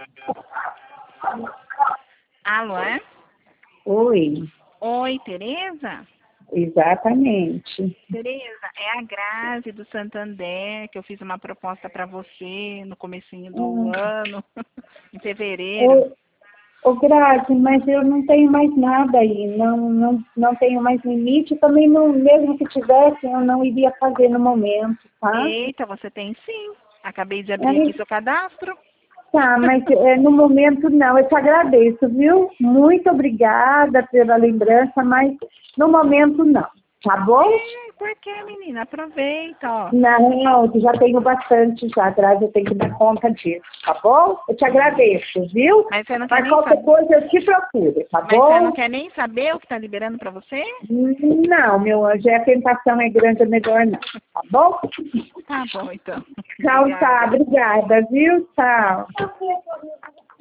Alô, é? Oi, Oi, Tereza? exatamente. Tereza, é a Grazi do Santander, que eu fiz uma proposta para você no comecinho do Hum. ano, em fevereiro. Ô, Grazi, mas eu não tenho mais nada aí, não tenho mais limite, também não, mesmo que tivesse, eu não iria fazer no momento, tá? Eita, você tem sim. Acabei de abrir aqui Aí, seu cadastro. tá, mas no momento não, eu te agradeço, viu? Muito obrigada pela lembrança, mas no momento não, tá bom? Por que, menina? Aproveita, ó. Não, eu já tenho bastante já, Grazi, eu tenho que dar conta disso, tá bom? Eu te agradeço, viu? Mas você não quer Mas nem qualquer saber. coisa eu te procuro, tá Mas você não bom? quer nem saber o que tá liberando para você? Não, meu anjo, a tentação é grande, é melhor não, tá bom? Tá bom, então. Então tá, Obrigada. obrigada, viu? Tchau.